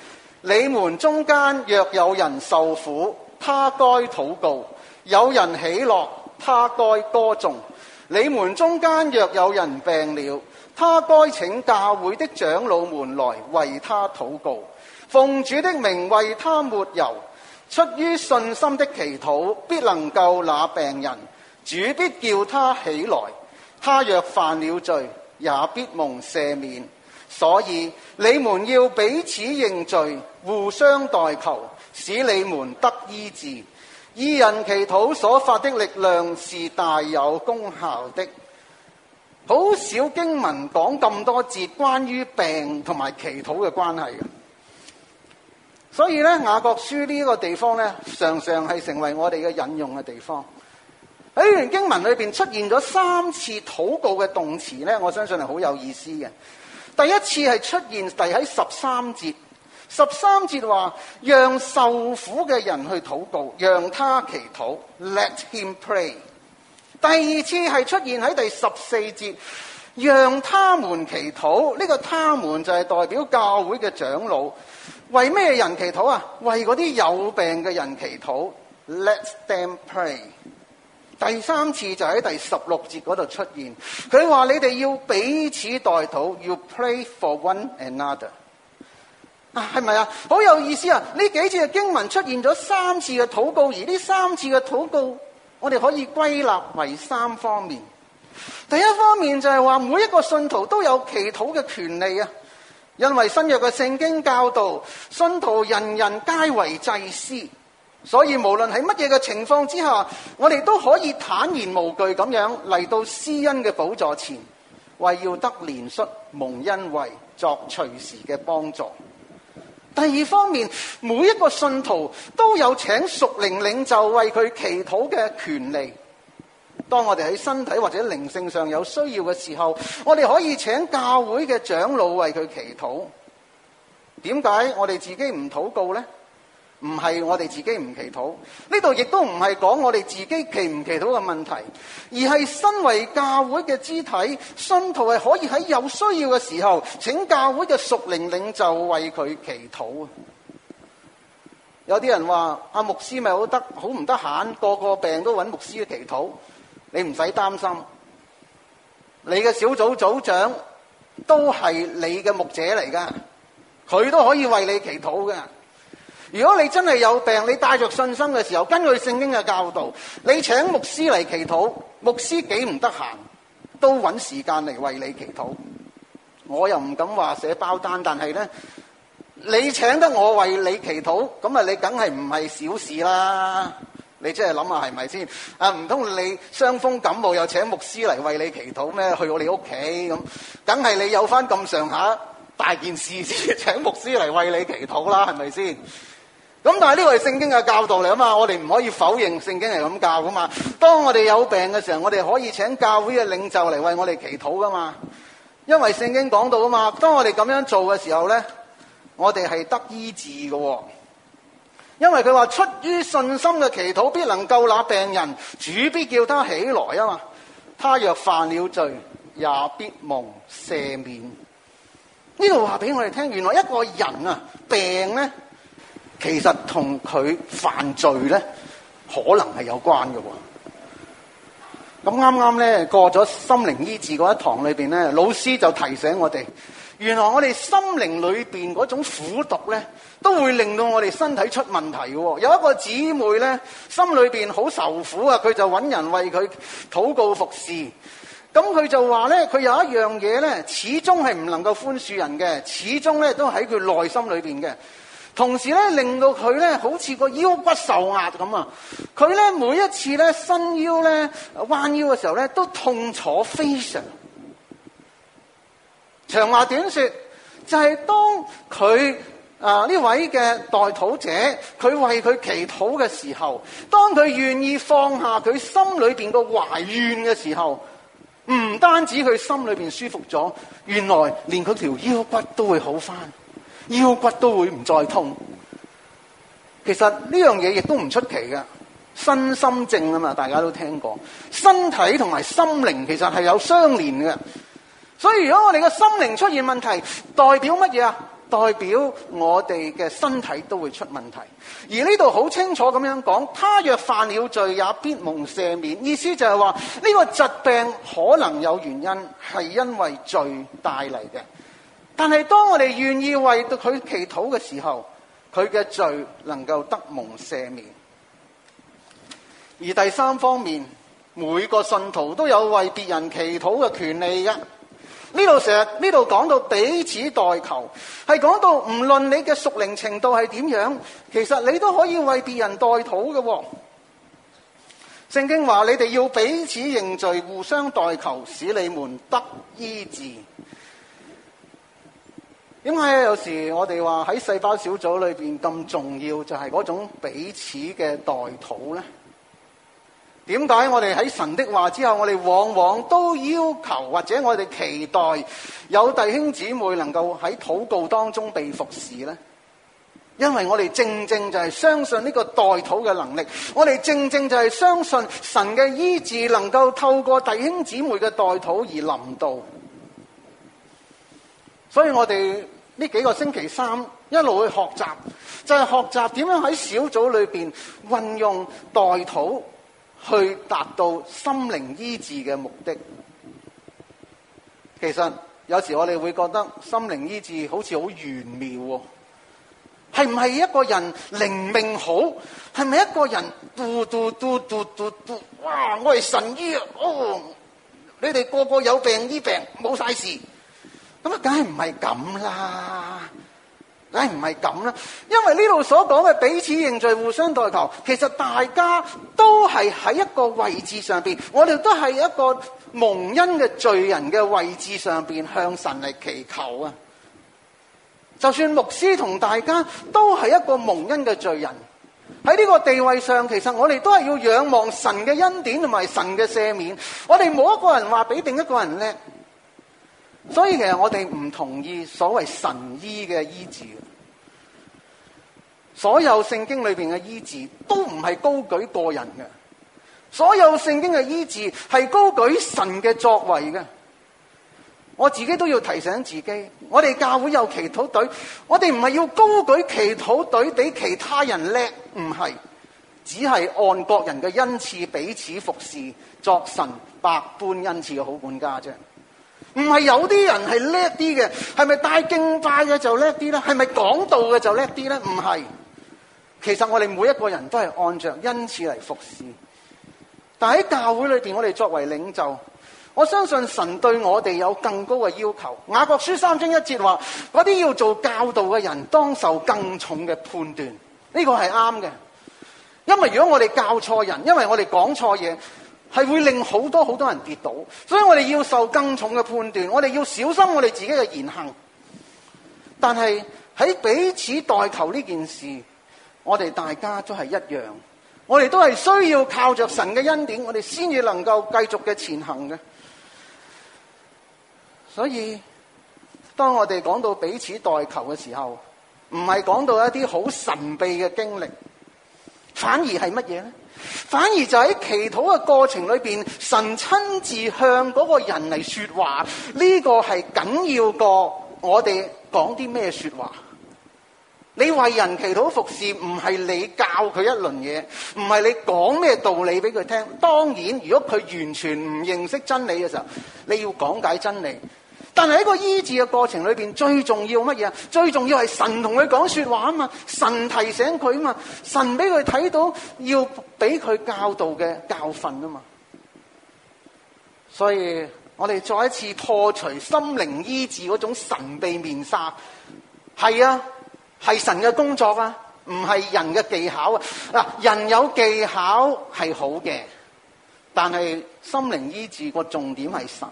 你們中間若有人受苦，他該禱告；有人喜樂，他該歌頌。你們中間若有人病了，他該請教會的長老們來為他禱告，奉主的名為他抹油。出於信心的祈禱必能救那病人，主必叫他起來。他若犯了罪，也必蒙赦免。所以你們要彼此認罪，互相代求，使你們得醫治。義人祈禱所發的力量是大有功效的。好少經文講咁多節關於病同埋祈禱嘅關係嘅，所以咧雅各書呢個地方咧，常常係成為我哋嘅引用嘅地方。喺呢段經文裏邊出現咗三次禱告嘅動詞咧，我相信係好有意思嘅。第一次係出現第喺十三節，十三節話讓受苦嘅人去禱告，讓他祈禱 ，Let him pray。第二次係出現喺第十四節，讓他們祈禱。呢、這個他們就係代表教會嘅長老，為咩人祈禱啊？為嗰啲有病嘅人祈禱 ，Let them pray。第三次就喺第十六節嗰度出現，佢話你哋要彼此代禱，要 pray for one another。啊，係咪啊？好有意思啊！呢幾次嘅經文出現咗三次嘅禱告，而呢三次嘅禱告，我哋可以歸納為三方面。第一方面就係話，每一個信徒都有祈禱嘅權利啊，因為新約嘅聖經教導，信徒人人皆為祭司。所以無論喺乜嘢嘅情況之下，我哋都可以坦然無懼咁樣嚟到施恩嘅寶座前，為要得憐恤、蒙恩惠、作隨時嘅幫助。第二方面，每一個信徒都有請屬靈領袖為佢祈禱嘅權利。當我哋喺身體或者靈性上有需要嘅時候，我哋可以請教會嘅長老為佢祈禱。點解我哋自己唔禱告呢？唔係我哋自己唔祈禱，呢度亦都唔係講我哋自己祈唔祈禱嘅問題，而係身為教會嘅肢體，信徒係可以喺有需要嘅時候，請教會嘅屬靈領袖為佢祈禱。有啲人話阿牧師咪好得好唔得閒，個個病都揾牧師嘅祈禱，你唔使擔心，你嘅小組組長都係你嘅牧者嚟噶，佢都可以為你祈禱噶。如果你真係有病，你帶着信心嘅時候，根據聖經嘅教導，你請牧師嚟祈禱，牧師幾唔得閒都揾時間嚟為你祈禱。我又唔敢話寫包單，但係呢，你請得我為你祈禱，咁啊你梗係唔係小事啦。你真係諗下係咪先？啊，唔通你傷風感冒又請牧師嚟為你祈禱咩？去我哋屋企咁，梗係你有翻咁上下大件事先請牧師嚟為你祈禱啦，係咪先？咁但係呢個係聖經嘅教導嚟啊嘛，我哋唔可以否認聖經係咁教噶嘛。當我哋有病嘅時候，我哋可以請教會嘅領袖嚟為我哋祈禱噶嘛。因為聖經講到啊嘛，當我哋咁樣做嘅時候咧，我哋係得醫治嘅。因為佢話出於信心嘅祈禱必能救那病人，主必叫他起來啊嘛。他若犯了罪，也必蒙赦免。呢度話俾我哋聽，原來一個人啊病咧，其實同佢犯罪咧，可能係有關嘅。咁啱啱咧過咗心靈醫治嗰一堂裏邊咧，老師就提醒我哋，原來我哋心靈裏邊嗰種苦毒咧，都會令到我哋身體出問題嘅。有一個姊妹咧，心裏邊好受苦啊，佢就揾人為佢禱告服侍。咁佢就話咧，佢有一樣嘢咧，始終係唔能夠寬恕人嘅，始終咧都喺佢內心裏邊嘅。同時咧，令到佢咧好似個腰骨受壓咁啊！佢咧每一次咧伸腰咧彎腰嘅時候咧，都痛楚非常。長話短說，就係、是、當佢啊呢位嘅代禱者，佢為佢祈禱嘅時候，當佢願意放下佢心裏邊個懷怨嘅時候，唔單止佢心裏邊舒服咗，原來連佢條腰骨都會好返。腰骨都會唔再痛。其實呢樣嘢亦都唔出奇嘅，身心症啊嘛，大家都聽過。身體同埋心靈其實係有相連嘅，所以如果我哋嘅心靈出現問題，代表乜嘢啊？ 代表我哋嘅身體都會出問題。而呢度好清楚咁樣講，他若犯了罪，也必蒙赦免。意思就係話呢個疾病可能有原因係因為罪帶嚟嘅，但係當我哋願意為到佢祈禱嘅時候，佢嘅罪能夠得蒙赦免。而第三方面，每個信徒都有為別人祈禱嘅權利嘅。呢度成日呢度講到彼此代求，係講到唔論你嘅屬靈程度係點樣，其實你都可以為別人代禱嘅。聖經話你哋要彼此認罪，互相代求，使你們得醫治。點解有時我哋話喺細胞小組裏邊咁重要，就係嗰種彼此嘅代禱呢？點解我哋喺神的話之後，我哋往往都要求或者我哋期待有弟兄姊妹能夠喺禱告當中被服侍呢？因為我哋正正就係相信呢個代禱嘅能力，我哋正正就係相信神嘅醫治能夠透過弟兄姊妹嘅代禱而臨到。所以我哋呢幾個星期三一路去學習，就係學習點樣喺小組裏邊運用代禱去達到心靈醫治嘅目的。其實有時我哋會覺得心靈醫治好似好玄妙喎，係唔係一個人靈命好？係咪一個人嘟嘟嘟嘟嘟嘟，哇！我係神醫啊！哦，你哋個個有病醫病，冇晒事，咁啊，梗係唔係咁啦。梗係唔係咁啦，因為呢度所講嘅彼此認罪、互相代求，其實大家都係喺一個位置上邊，我哋都係一個蒙恩嘅罪人嘅位置上邊向神嚟祈求啊！就算牧師同大家都係一個蒙恩嘅罪人，喺呢個地位上，其實我哋都係要仰望神嘅恩典同埋神嘅赦免。我哋冇一個人話比另一個人叻。所以其實我哋唔同意所謂神醫嘅醫治，所有聖經裏邊嘅醫治都唔係高舉個人嘅，所有聖經嘅醫治係高舉神嘅作為嘅。我自己都要提醒自己，我哋教會有祈禱隊，我哋唔係要高舉祈禱隊比其他人叻，唔係，只係按各人嘅恩賜彼此服侍，作神百般恩賜嘅好管家啫。唔係有啲人係叻啲嘅，係咪帶敬拜嘅就叻啲咧？係咪講道嘅就叻啲咧？唔係，其實我哋每一個人都係按着恩賜嚟服侍。但喺教會裏邊，我哋作為領袖，我相信神對我哋有更高嘅要求。雅各書三章一節話：嗰啲要做教導嘅人，當受更重嘅判斷。呢個係啱嘅，因為如果我哋教錯人，因為我哋講錯嘢，係會令好多好多人跌倒，所以我哋要受更重嘅判斷，我哋要小心我哋自己嘅言行。但係喺彼此代求呢件事，我哋大家都係一樣，我哋都係需要靠着神嘅恩典，我哋先至能夠繼續嘅前行嘅。所以當我哋講到彼此代求嘅時候，唔係講到一啲好神秘嘅經歷，反而係乜嘢呢？反而就喺祈禱嘅過程裏邊，神親自向嗰個人嚟說話，呢個係緊要過我哋講啲咩說話。你為人祈禱服侍，唔係你教佢一輪嘢，唔係你講咩道理俾佢聽。當然，如果佢完全唔認識真理嘅時候，你要講解真理。但係喺個醫治嘅過程裏邊，最重要乜嘢？最重要係神同佢講說話啊嘛，神提醒佢啊嘛，神俾佢睇到要俾佢教導嘅教訓啊嘛。所以我哋再一次破除心靈醫治嗰種神秘面紗。係啊，係神嘅工作啊，唔係人嘅技巧啊。嗱，人有技巧係好嘅，但係心靈醫治個重點係神。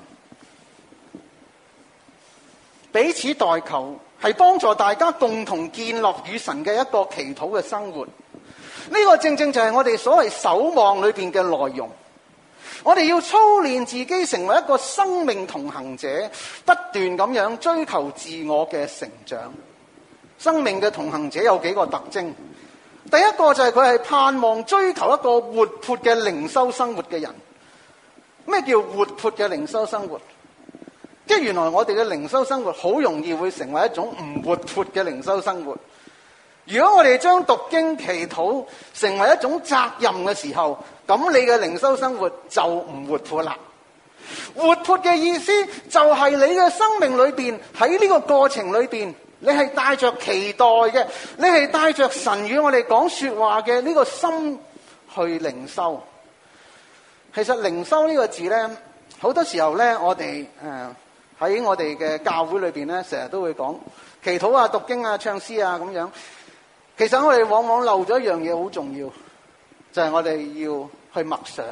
彼此代求係幫助大家共同建立與神嘅一個祈禱嘅生活。呢個正正就係我哋所謂守望裏邊嘅內容。我哋要操練自己成為一個生命同行者，不斷咁樣追求自我嘅成長。生命嘅同行者有幾個特徵。第一個就係佢係盼望追求一個活潑嘅靈修生活嘅人。咩叫活潑嘅靈修生活？ 即係原來我哋嘅靈修生活好容易會成為一種唔活潑嘅靈修生活。如果我哋將讀經祈禱成為一種責任嘅時候，咁你嘅靈修生活就唔活潑啦。活潑嘅意思就係你嘅生命裏邊，喺呢個過程裏邊，你係帶着期待嘅，你係帶着神與我哋講說話嘅呢個心去靈修。其實靈修呢個字呢，好多時候呢，我哋誒喺我哋嘅教會裏邊呢，成日都會講祈禱啊、讀經啊、唱詩啊咁樣。其實我哋往往漏咗一樣嘢好重要，就係我哋要去默想。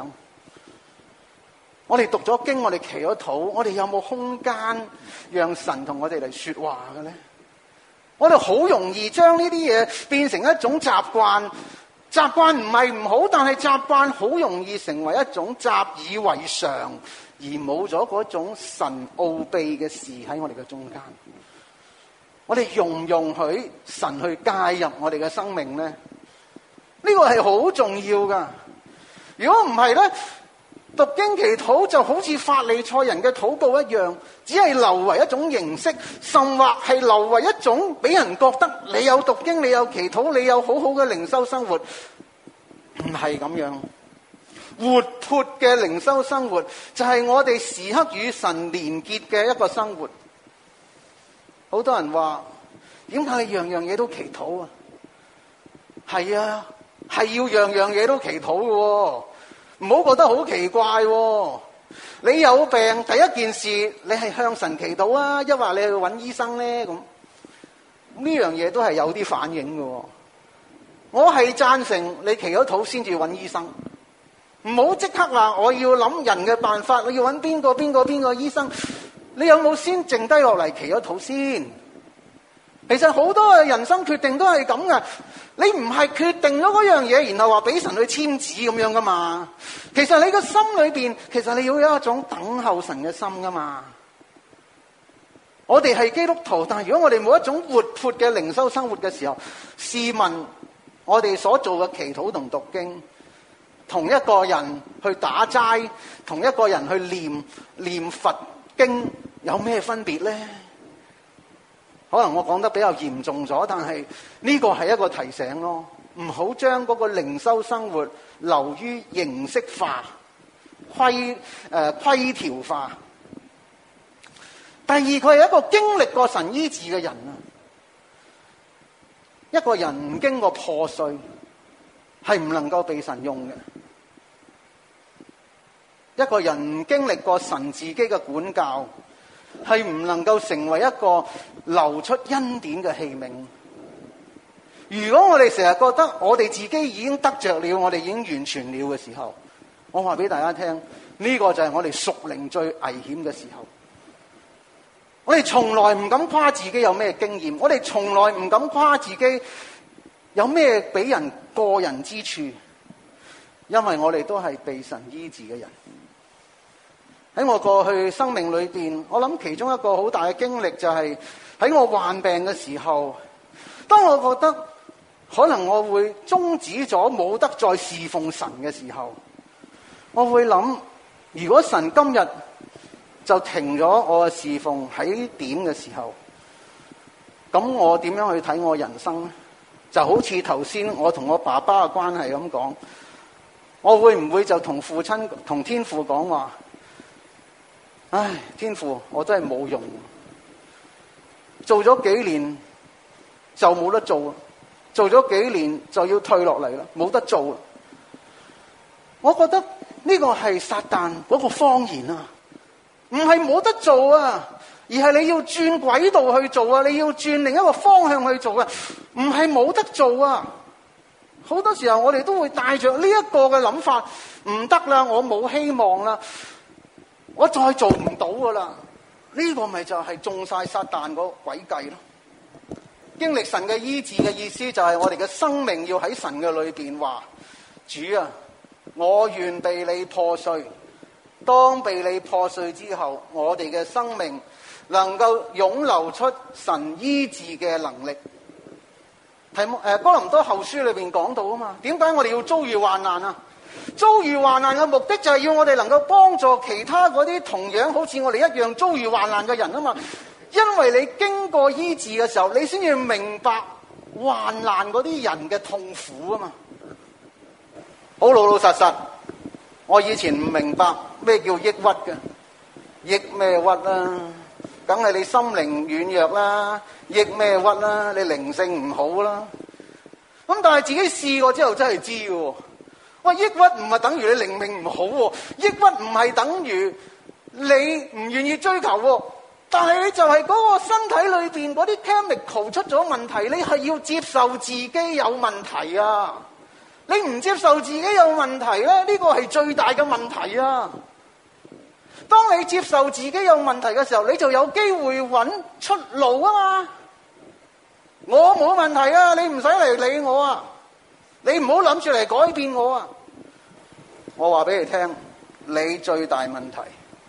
我哋讀咗經，我哋祈咗禱，我哋有冇空間讓神同我哋嚟說話嘅咧？我哋好容易將呢啲嘢變成一種習慣，習慣唔係唔好，但係習慣好容易成為一種習以為常，而冇咗嗰種神奧秘嘅事喺我哋嘅中間。我哋容唔容許神去介入我哋嘅生命呢？呢個係好重要噶。如果唔係呢，讀經祈禱就好似法利賽人嘅禱告一樣，只係留為一種形式，甚或係留為一種俾人覺得你有讀經、你有祈禱、你有好好嘅靈修生活。唔係咁樣。活潑嘅靈修生活就係我哋時刻與神連結嘅一個生活。好多人話，點解你樣樣嘢都祈禱啊？係啊，係要樣樣嘢都祈禱嘅，唔好覺得好奇怪。你有病，第一件事你係向神祈禱啊，抑或你去揾醫生咧？咁呢樣嘢都係有啲反應嘅。我係贊成你祈咗禱先至揾醫生，唔好即刻話我要諗人嘅辦法，我要揾邊個邊個邊個醫生。你有冇先靜低落嚟祈咗禱先？其實好多嘅人生決定都係咁嘅，你唔係決定咗嗰樣嘢，然後話俾神去簽字咁樣噶嘛？其實你個心裏邊，其實你要有一種等候神嘅心噶嘛。我哋係基督徒，但係如果我哋冇一種活潑嘅靈修生活嘅時候，試問我哋所做嘅祈禱同讀經，同一個人去打齋，同一個人去念念佛經，有咩分別呢？可能我講得比較嚴重咗，但係呢個係一個提醒咯，唔好將嗰個靈修生活流於形式化、規誒規條化。第二，佢係一個經歷過神醫治嘅人啊。一個人唔經過破碎，係唔能夠被神用嘅。一個人唔經歷過神自己嘅管教，係唔能夠成為一個流出恩典嘅器皿。如果我哋成日覺得我哋自己已經得着了，我哋已經完全了嘅時候，我話俾大家聽，呢個就係我哋屬靈最危險嘅時候。我哋從來唔敢誇自己有咩經驗，我哋從來唔敢誇自己有咩俾人過人之處，因為我哋都係被神醫治嘅人。喺我過去生命裏邊，我諗其中一個好大嘅經歷就係喺我患病嘅時候，當我覺得可能我會終止咗冇得再侍奉神嘅時候，我會諗，如果神今日就停咗我嘅侍奉喺點嘅時候，咁我點樣去睇我人生呢？就好似頭先我同我爸爸嘅關係咁講，我會唔會就同父親同天父講話，唉，天父，我真係冇用，做咗幾年就冇得做，做咗幾年就要退落嚟啦，冇得做啦。我覺得呢個係撒旦嗰個謊言啊！唔係冇得做啊，而係你要轉軌道去做啊，你要轉另一個方向去做啊，唔係冇得做啊。好多時候我哋都會帶着呢一個嘅諗法，唔得啦，我冇希望啦，我再做唔到噶啦。呢個咪就係中晒撒旦個詭計咯。經歷神嘅醫治嘅意思就係我哋嘅生命要喺神嘅裏邊話，主啊，我願被你破碎。當被你破碎之後，我哋嘅生命能夠湧流出神醫治嘅能力。題目誒，哥林多後書裏邊講到啊嘛，點解我哋要遭遇患難啊？ 遭遇患難嘅目的就係要我哋能夠幫助其他嗰啲同樣好似我哋一樣遭遇患難嘅人啊嘛。因為你經過醫治嘅時候，你先要明白患難嗰啲人嘅痛苦啊嘛。好老老實實，我以前唔明白咩叫抑鬱嘅，抑咩鬱啦？梗係你心靈軟弱啦，抑咩鬱啦？你靈性唔好啦。咁但係自己試過之後真係知嘅。喂，抑鬱唔係等於你靈命唔好喎，抑鬱唔係等於你唔願意追求喎。但係你就係嗰個身體裏邊嗰啲 chemical 出咗問題，你係要接受自己有問題啊！你唔接受自己有問題咧，呢個係最大嘅問題啊！當你接受自己有問題嘅時候，你就有機會揾出路啊嘛！我冇問題啊，你唔使嚟理我啊！你唔好諗住嚟改變我啊！我話俾你聽，你最大問題。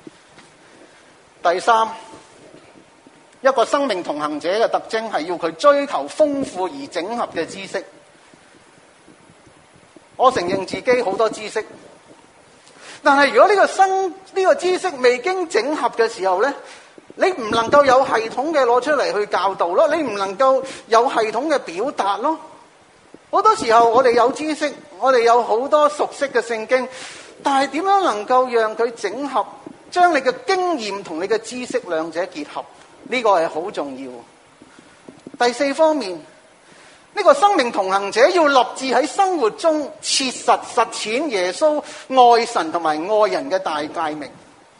第三，一個生命同行者嘅特徵係要佢追求豐富而整合嘅知識。我承認自己好多知識，但係如果呢個新呢個知識未經整合嘅時候咧，你唔能夠有系統嘅攞出嚟去教導咯，你唔能夠有系統嘅表達咯。好多時候我哋有知識，我哋有好多熟悉嘅聖經，但係點樣能夠讓佢整合，將你嘅經驗同你嘅知識兩者結合？呢個係好重要。第四方面，呢個生命同行者要立志喺生活中切實實踐耶穌愛神同埋愛人嘅大誡命。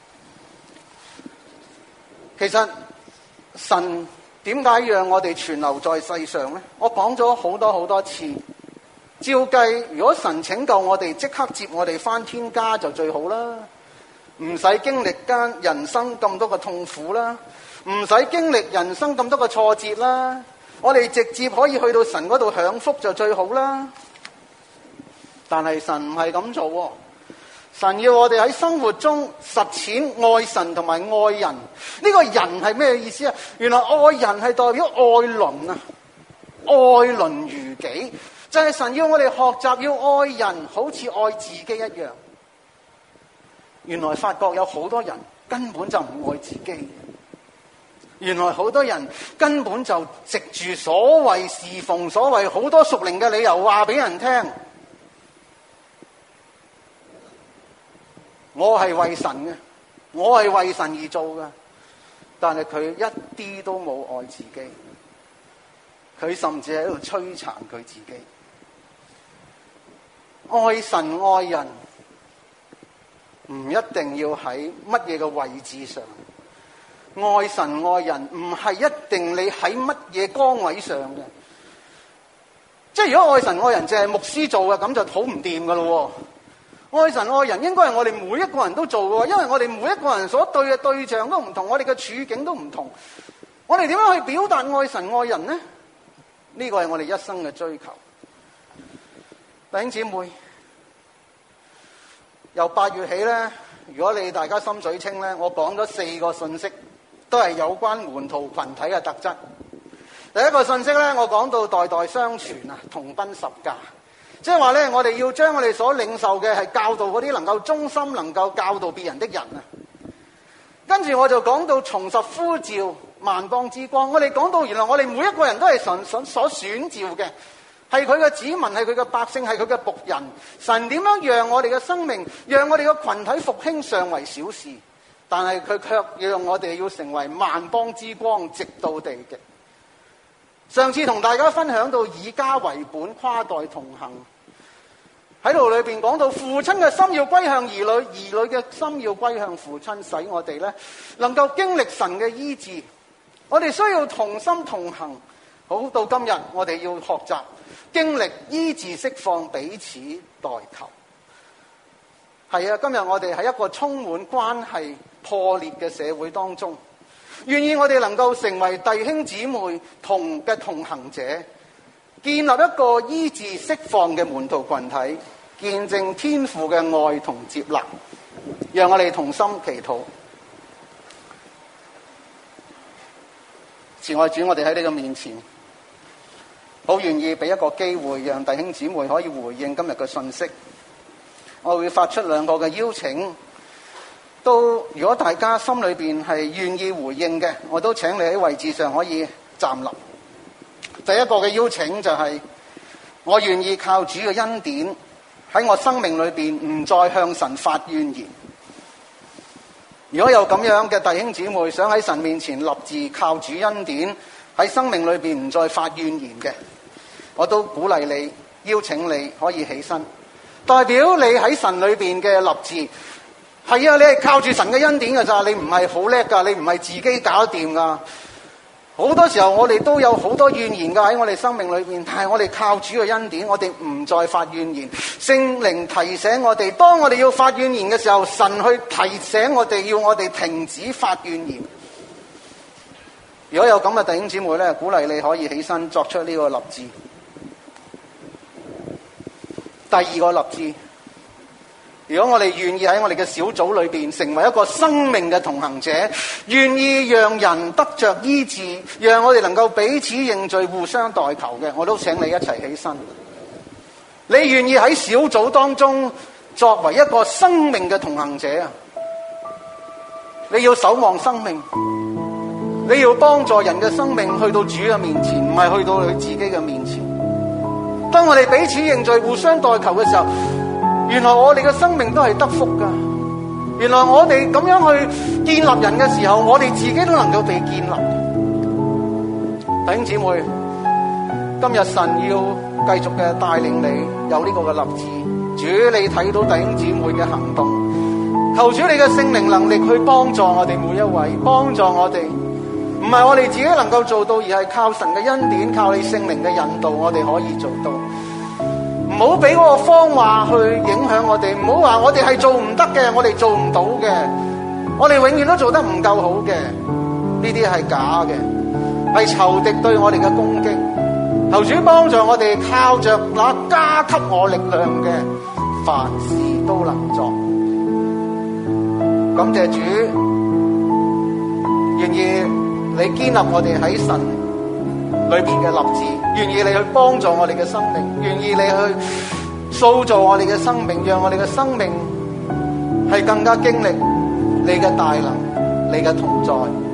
其實神點解讓我哋存留在世上呢？我講咗好多好多次。照計，如果神拯救我哋，即刻接我哋返天家就最好啦，唔使經歷間人生咁多嘅痛苦啦，唔使經歷人生咁多嘅挫折啦，我哋直接可以去到神嗰度享福就最好啦。但係神唔係咁做，神要我哋喺生活中實踐愛神同埋愛人。呢個人係咩意思啊？原來愛人係代表愛鄰啊，愛鄰如己，就係神要我哋學習要愛人，好似愛自己一樣。原來發覺有好多人根本就唔愛自己，原來好多人根本就藉住所謂侍奉，所謂好多屬靈嘅理由話俾人聽，我係為神嘅，我係為神而做嘅，但係佢一啲都冇愛自己，佢甚至喺度摧殘佢自己。愛神愛人唔一定要喺乜嘢嘅位置上，愛神愛人唔係一定你喺乜嘢崗位上嘅。即係如果愛神愛人淨係牧師做嘅，咁就好唔掂噶咯。愛神愛人應該係我哋每一個人都做嘅，因為我哋每一個人所對嘅對象都唔同，我哋嘅處境都唔同。我哋點樣去表達愛神愛人呢？呢個係我哋一生嘅追求。弟兄姊妹，由八月起咧，如果你大家心水清咧，我講咗四個信息，都係有關門徒群體嘅特質。第一個信息咧，我講到代代相傳啊，同奔十架，即係話咧，我哋要將我哋所領受嘅係教導嗰啲能夠忠心、能夠教導別人的人啊。跟住我就講到重拾呼召萬邦之光，我哋講到原來我哋每一個人都係神所選召嘅。係佢嘅子民，係佢嘅百姓，係佢嘅僕人。神點樣讓我哋嘅生命，讓我哋嘅群體復興尚為小事，但係佢卻讓我哋要成為萬邦之光，直到地極。上次同大家分享到以家為本，跨代同行，喺度裏邊講到父親嘅心要歸向兒女，兒女嘅心要歸向父親，使我哋咧能夠經歷神嘅醫治。我哋需要同心同行。好，到今日我哋要學習經歷醫治釋放，彼此代求。係啊，今日我哋喺一個充滿關係破裂嘅社會當中，願意我哋能夠成為弟兄姊妹同嘅同行者，建立一個醫治釋放嘅門徒群體，見證天父嘅愛同接納。讓我哋同心祈禱。慈愛主，我哋喺你嘅面前，好願意俾一個機會，讓弟兄姊妹可以回應今日嘅信息。 我會發出兩個嘅邀請。都如果大家心裏邊係願意回應嘅，我都請你喺位置上可以站立。第一個嘅邀請就係、是、我願意靠主嘅恩典喺我生命裏邊唔再向神發怨言。如果有咁樣嘅弟兄姊妹想喺神面前立志靠主恩典喺生命裏邊唔再發怨言嘅，我都鼓勵你，邀請你可以起身，代表你喺神裏邊嘅立志。係啊，你係靠住神嘅恩典㗎咋，你唔係好叻噶，你唔係自己搞掂噶。好多時候我哋都有好多怨言噶喺我哋生命裏邊，但係我哋靠主嘅恩典，我哋唔再發怨言。聖靈提醒我哋，當我哋要發怨言嘅時候，神去提醒我哋，要我哋停止發怨言。如果有咁嘅弟兄姊妹咧，鼓勵你可以起身作出呢個立志。第二個立志，如果我哋願意喺我哋嘅小組裏邊成為一個生命嘅同行者，願意讓人得着醫治，讓我哋能夠彼此認罪、互相代求嘅，我都請你一齊起身。你願意喺小組當中作為一個生命嘅同行者啊？你要守望生命，你要幫助人嘅生命去到主嘅面前，唔係去到佢自己嘅面前。當我哋彼此認罪、互相代求嘅時候，原來我哋嘅生命都係得福噶。原來我哋咁樣去建立人嘅時候，我哋自己都能夠被建立。弟兄姊妹，今日神要繼續嘅帶領你有呢個嘅立志。主，你睇到弟兄姊妹嘅行動，求主你嘅聖靈能力去幫助我哋每一位，幫助我哋。唔係我哋自己能夠做到，而係靠神嘅恩典，靠你聖靈嘅引導，我哋可以做到。唔好俾嗰個謊話去影響我哋，唔好話我哋係做唔得嘅，我哋做唔到嘅，我哋永遠都做得唔夠好嘅，呢啲係假嘅，係仇敵對我哋嘅攻擊。求主幫助我哋，靠着那加給我力量嘅，凡事都能作。感謝主，願意你建立我哋喺神裏邊嘅立志，願意你去幫助我哋嘅生命，願意你去塑造我哋嘅生命，讓我哋嘅生命係更加經歷你嘅大能，你嘅同在。